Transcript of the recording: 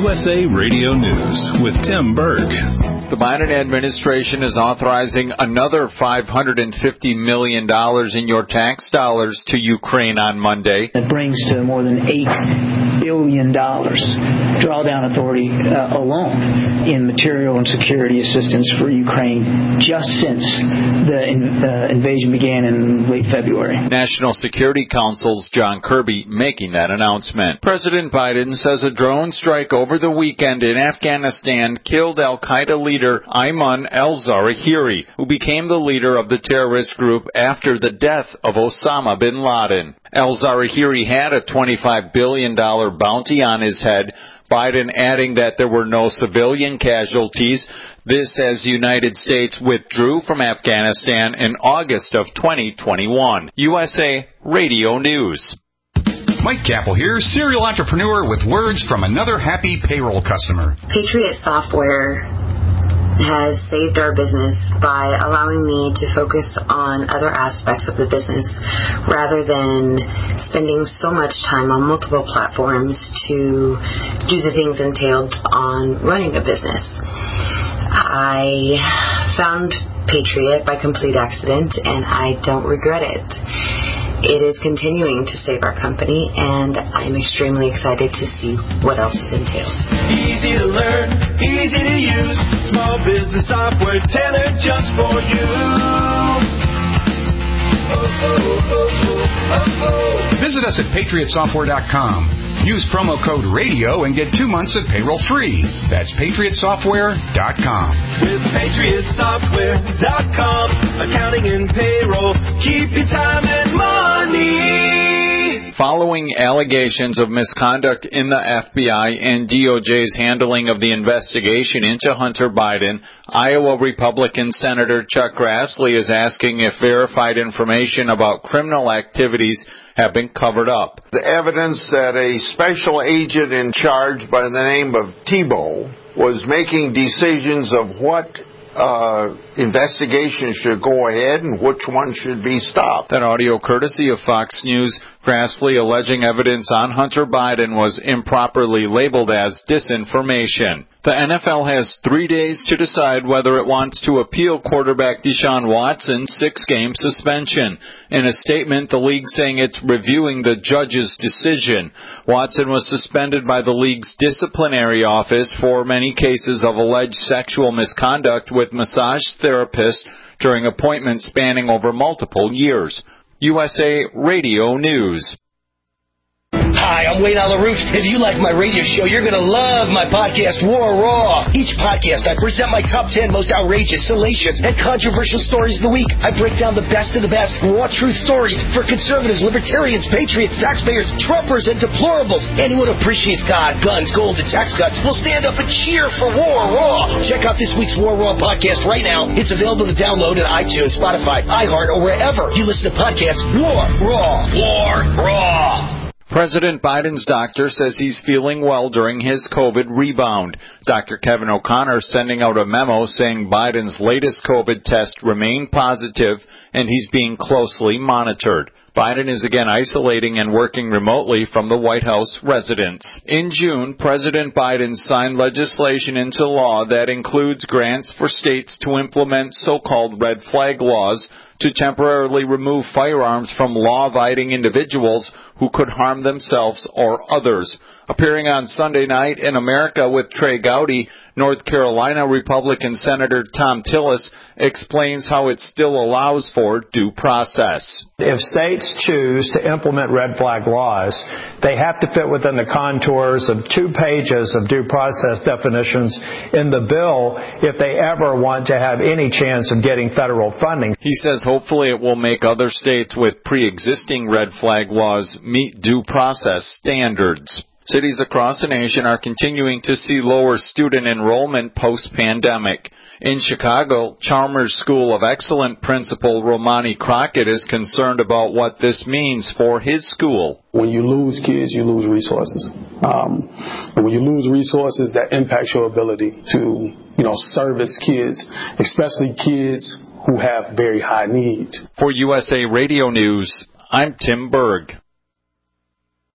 USA Radio News with Tim Berg. The Biden administration is authorizing another $550 million in your tax dollars to Ukraine on Monday. It brings to more than $8 billion drawdown authority alone in material and security assistance for Ukraine just since the invasion began in late February. National Security Council's John Kirby making that announcement. President Biden says a drone strike over the weekend in Afghanistan killed al-Qaeda leader Ayman al-Zawahiri, who became the leader of the terrorist group after the death of Osama bin Laden. Al-Zawahiri had a $25 billion bounty on his head, Biden adding that there were no civilian casualties. This as the United States withdrew from Afghanistan in August of 2021. USA Radio News. Mike Capel here, serial entrepreneur with words from another happy payroll customer. Patriot Software has saved our business by allowing me to focus on other aspects of the business rather than spending so much time on multiple platforms to do the things entailed on running a business. I found Patriot by complete accident, and I don't regret it. It is continuing to save our company, and I'm extremely excited to see what else it entails. Easy to learn, easy to use, small business software tailored just for you. Visit us at patriotsoftware.com. Use promo code RADIO and get 2 months of payroll free. That's patriotsoftware.com. With patriotsoftware.com, accounting and payroll, keep your time and money. Following allegations of misconduct in the FBI and DOJ's handling of the investigation into Hunter Biden, Iowa Republican Senator Chuck Grassley is asking if verified information about criminal activities have been covered up. The evidence that a special agent in charge by the name of Thibault was making decisions of what investigation should go ahead and which one should be stopped. That audio courtesy of Fox News. Grassley alleging evidence on Hunter Biden was improperly labeled as disinformation. The NFL has 3 days to decide whether it wants to appeal quarterback Deshaun Watson's 6-game suspension. In a statement, the league saying it's reviewing the judge's decision. Watson was suspended by the league's disciplinary office for many cases of alleged sexual misconduct with massage therapists during appointments spanning over multiple years. USA Radio News. Hi, I'm Wayne LaRouche. If you like my radio show, you're going to love my podcast, War Raw. Each podcast, I present my top 10 most outrageous, salacious, and controversial stories of the week. I break down the best of the best raw truth stories for conservatives, libertarians, patriots, taxpayers, Trumpers, and deplorables. Anyone who appreciates God, guns, gold, and tax cuts will stand up and cheer for War Raw. Check out this week's War Raw podcast right now. It's available to download at iTunes, Spotify, iHeart, or wherever you listen to podcasts. War Raw. War Raw. President Biden's doctor says he's feeling well during his COVID rebound. Dr. Kevin O'Connor sending out a memo saying Biden's latest COVID test remained positive and he's being closely monitored. Biden is again isolating and working remotely from the White House residence. In June, President Biden signed legislation into law that includes grants for states to implement so-called red flag laws to temporarily remove firearms from law-abiding individuals who could harm themselves or others. Appearing on Sunday Night in America with Trey Gowdy, North Carolina Republican Senator Thom Tillis explains how it still allows for due process. If states choose to implement red flag laws, they have to fit within the contours of 2 pages of due process definitions in the bill if they ever want to have any chance of getting federal funding. He says hopefully it will make other states with pre-existing red flag laws meet due process standards. Cities across the nation are continuing to see lower student enrollment post-pandemic. In Chicago, Chalmers School of Excellence principal Romani Crockett is concerned about what this means for his school. When you lose kids, you lose resources. And when you lose resources, that impacts your ability to, service kids, especially kids who have very high needs. For USA Radio News, I'm Tim Berg.